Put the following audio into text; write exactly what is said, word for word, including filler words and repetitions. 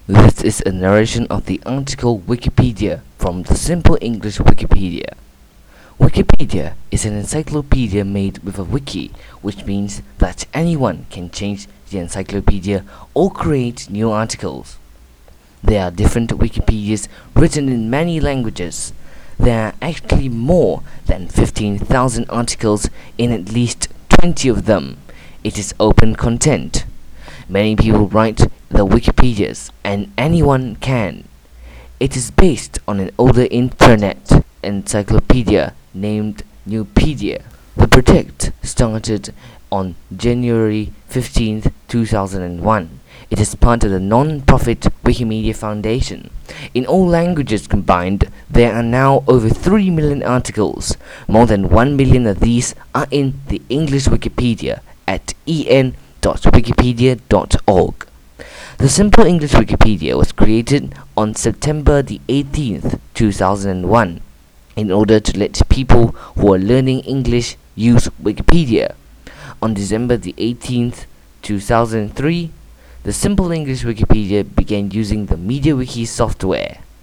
This is a narration of the article Wikipedia from the Simple English Wikipedia. Wikipedia is an encyclopedia made with a wiki, which means that anyone can change the encyclopedia or create new articles. There are different Wikipedias written in many languages. There are actually more than fifteen thousand articles in at least twenty of them. It is open content. Many people write the Wikipedias, and anyone can. It is based on an older internet encyclopedia named Nupedia. The project started on January fifteenth, two thousand one. It is part of the non-profit Wikimedia Foundation. In all languages combined, there are now over three million articles. More than one million of these are in the English Wikipedia at en dot wikipedia dot org. The Simple English Wikipedia was created on September the eighteenth, two thousand one, in order to let people who are learning English use Wikipedia. On December the eighteenth, two thousand three, the Simple English Wikipedia began using the MediaWiki software.